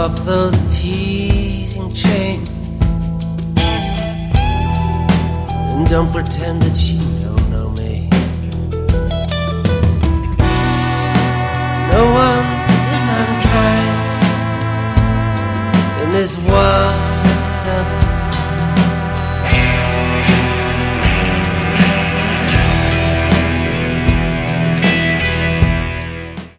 off those teasing chains, and don't pretend that you don't know me. No one is unkind in this world